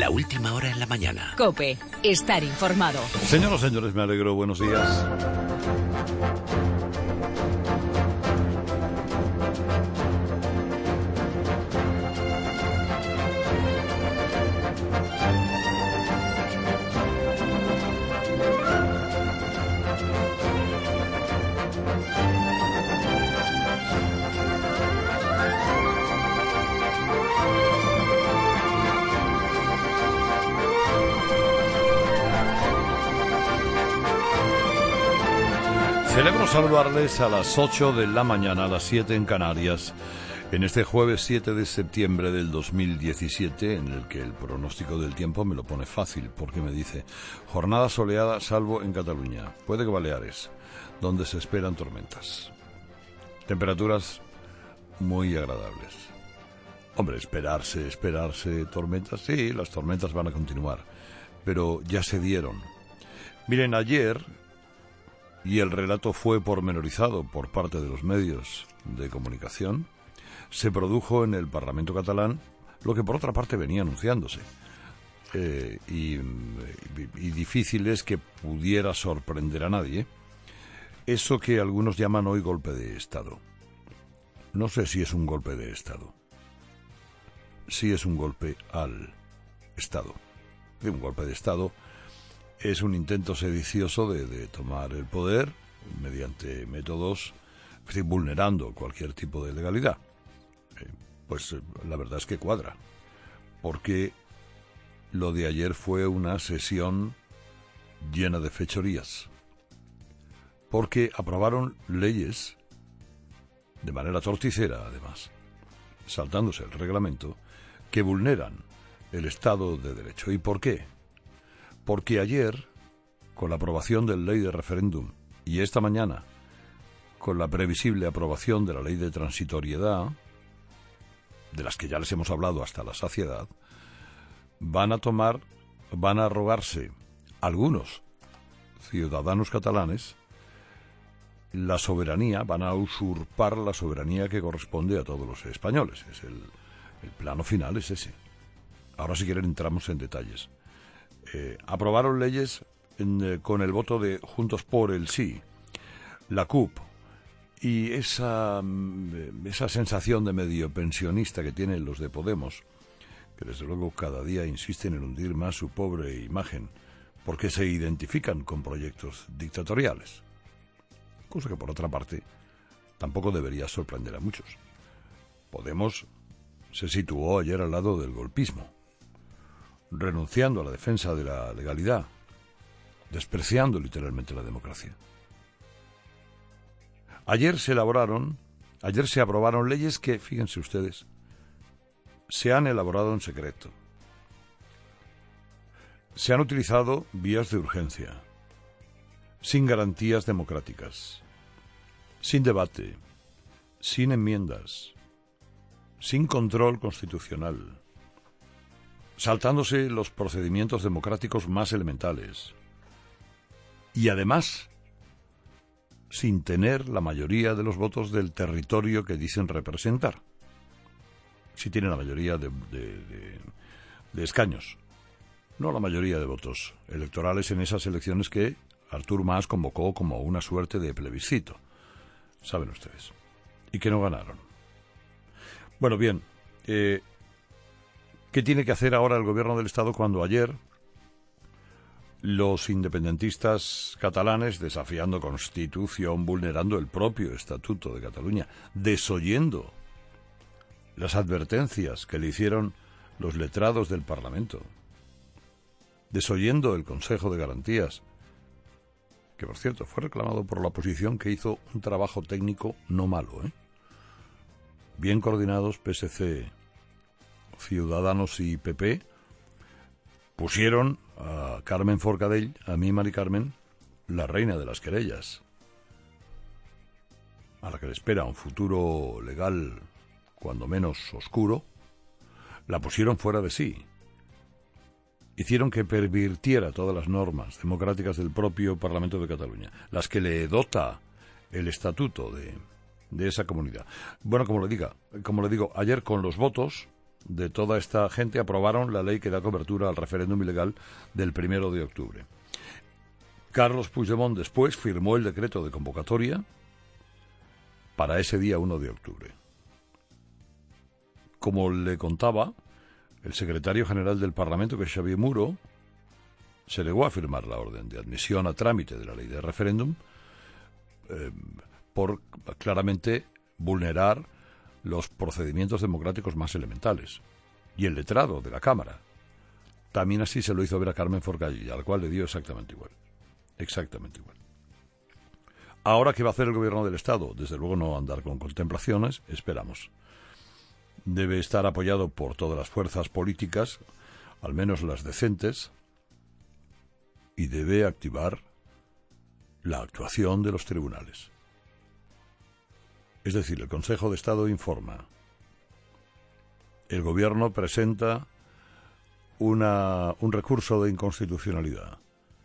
La última hora en la mañana. COPE. Estar informado. Señoras y señores, me alegro. Buenos días. Celebro saludarles a las 8 de la mañana, a las 7 en Canarias, en este jueves 7 de septiembre del 2017, en el que el pronóstico del tiempo me lo pone fácil, porque me dice, jornada soleada salvo en Cataluña, puede que Baleares, donde se esperan tormentas. Temperaturas muy agradables. Hombre, esperarse tormentas, sí, las tormentas van a continuar, pero ya se dieron. Miren, ayer... y el relato fue pormenorizado por parte de los medios de comunicación, se produjo en el Parlamento catalán lo que por otra parte venía anunciándose. Y difícil es que pudiera sorprender a nadie eso que algunos llaman hoy golpe de Estado. No sé si es un golpe de Estado. Sí es un golpe al Estado. Un golpe de Estado es un intento sedicioso de tomar el poder mediante métodos vulnerando cualquier tipo de legalidad. Pues la verdad es que cuadra, porque lo de ayer fue una sesión llena de fechorías, porque aprobaron leyes de manera torticera, además, saltándose el reglamento, que vulneran el Estado de Derecho. ¿Y por qué? Porque ayer, con la aprobación de la ley de referéndum, y esta mañana, con la previsible aprobación de la ley de transitoriedad, de las que ya les hemos hablado hasta la saciedad, van a arrogarse algunos ciudadanos catalanes la soberanía, van a usurpar la soberanía que corresponde a todos los españoles. Es el plano final es ese. Ahora, si quieren, entramos en detalles. Aprobaron leyes con el voto de Juntos por el Sí, la CUP, y esa sensación de medio pensionista que tienen los de Podemos, que desde luego cada día insisten en hundir más su pobre imagen, porque se identifican con proyectos dictatoriales, cosa que por otra parte tampoco debería sorprender a muchos. Podemos se situó ayer al lado del golpismo, renunciando a la defensa de la legalidad, despreciando literalmente la democracia. Ayer se aprobaron leyes que, fíjense ustedes, se han elaborado en secreto. Se han utilizado vías de urgencia, sin garantías democráticas, sin debate, sin enmiendas, sin control constitucional, saltándose los procedimientos democráticos más elementales y además sin tener la mayoría de los votos del territorio que dicen representar. Sí tienen la mayoría de escaños, no la mayoría de votos electorales en esas elecciones que Artur Mas convocó como una suerte de plebiscito, saben ustedes, y que no ganaron. Bueno, bien, ¿qué tiene que hacer ahora el gobierno del Estado cuando ayer los independentistas catalanes, desafiando Constitución, vulnerando el propio Estatuto de Cataluña, desoyendo las advertencias que le hicieron los letrados del Parlamento, desoyendo el Consejo de Garantías, que por cierto fue reclamado por la oposición, que hizo un trabajo técnico no malo, bien coordinados PSC, Ciudadanos y PP, pusieron a Carmen Forcadell, a mí Mari Carmen, la reina de las querellas, a la que le espera un futuro legal cuando menos oscuro, la pusieron fuera de sí. Hicieron que pervirtiera todas las normas democráticas del propio Parlamento de Cataluña, las que le dota el estatuto de esa comunidad. Bueno, como le digo, ayer con los votos de toda esta gente aprobaron la ley que da cobertura al referéndum ilegal del 1 de octubre. Carlos Puigdemont después firmó el decreto de convocatoria para ese día 1 de octubre. Como le contaba, el secretario general del Parlamento, que es Xavier Muro, se negó a firmar la orden de admisión a trámite de la ley de referéndum por claramente vulnerar los procedimientos democráticos más elementales. Y el letrado de la Cámara también así se lo hizo ver a Carmen Forcadell, al cual le dio exactamente igual. Exactamente igual. Ahora, ¿qué va a hacer el gobierno del Estado? Desde luego no andar con contemplaciones, esperamos. Debe estar apoyado por todas las fuerzas políticas, al menos las decentes, y debe activar la actuación de los tribunales. Es decir, el Consejo de Estado informa, el Gobierno presenta un recurso de inconstitucionalidad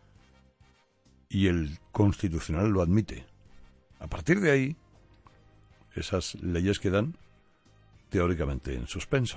y el Constitucional lo admite. A partir de ahí, esas leyes quedan teóricamente en suspenso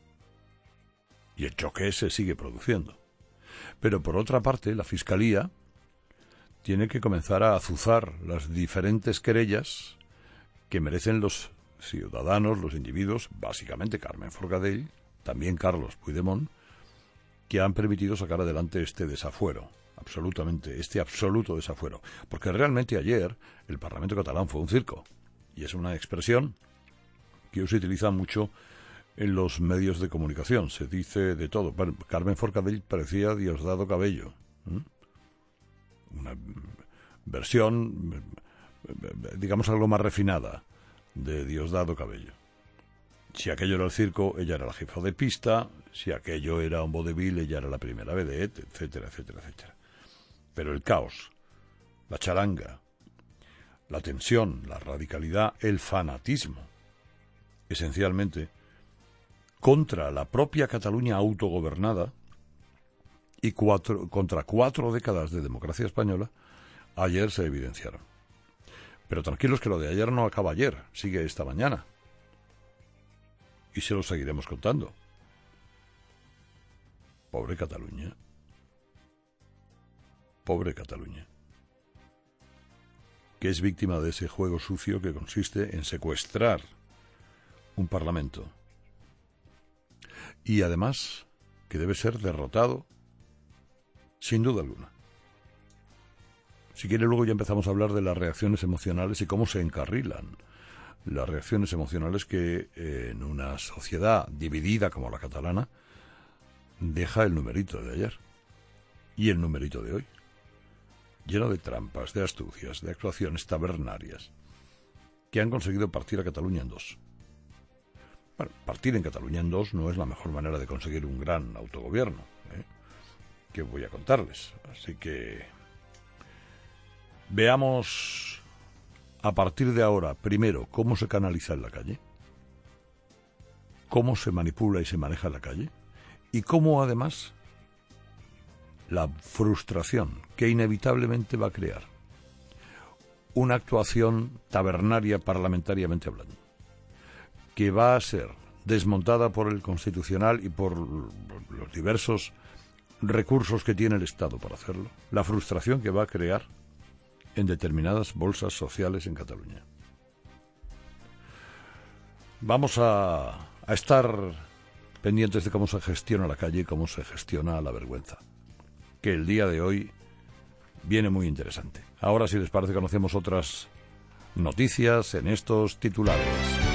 y el choque se sigue produciendo. Pero por otra parte, la Fiscalía tiene que comenzar a azuzar las diferentes querellas que merecen los ciudadanos, los individuos, básicamente Carmen Forcadell, también Carlos Puigdemont, que han permitido sacar adelante este desafuero, este absoluto desafuero. Porque realmente ayer el Parlamento catalán fue un circo, y es una expresión que hoy se utiliza mucho en los medios de comunicación. Se dice de todo. Bueno, Carmen Forcadell parecía Diosdado Cabello. Una versión, digamos, algo más refinada de Diosdado Cabello. Si aquello era el circo, ella era la jefa de pista. Si aquello era un vodevil, ella era la primera vedette, etcétera, etcétera, etcétera. Pero el caos, la charanga, la tensión, la radicalidad, el fanatismo, esencialmente, contra la propia Cataluña autogobernada y contra 4 décadas de democracia española, ayer se evidenciaron. Pero tranquilos que lo de ayer no acaba ayer, sigue esta mañana. Y se lo seguiremos contando. Pobre Cataluña. Pobre Cataluña. Que es víctima de ese juego sucio que consiste en secuestrar un parlamento. Y además, que debe ser derrotado, sin duda alguna. Si quiere, luego ya empezamos a hablar de las reacciones emocionales y cómo se encarrilan las reacciones emocionales que en una sociedad dividida como la catalana deja el numerito de ayer y el numerito de hoy, lleno de trampas, de astucias, de actuaciones tabernarias que han conseguido partir a Cataluña en dos. Bueno, partir en Cataluña en dos no es la mejor manera de conseguir un gran autogobierno, que voy a contarles. Así que veamos a partir de ahora, primero, cómo se canaliza en la calle, cómo se manipula y se maneja en la calle, y cómo además la frustración que inevitablemente va a crear una actuación tabernaria parlamentariamente hablando, que va a ser desmontada por el Constitucional y por los diversos recursos que tiene el Estado para hacerlo, la frustración que va a crear en determinadas bolsas sociales en Cataluña. Vamos a estar pendientes de cómo se gestiona la calle y cómo se gestiona la vergüenza, que el día de hoy viene muy interesante. Ahora, si les parece, conocemos otras noticias en estos titulares.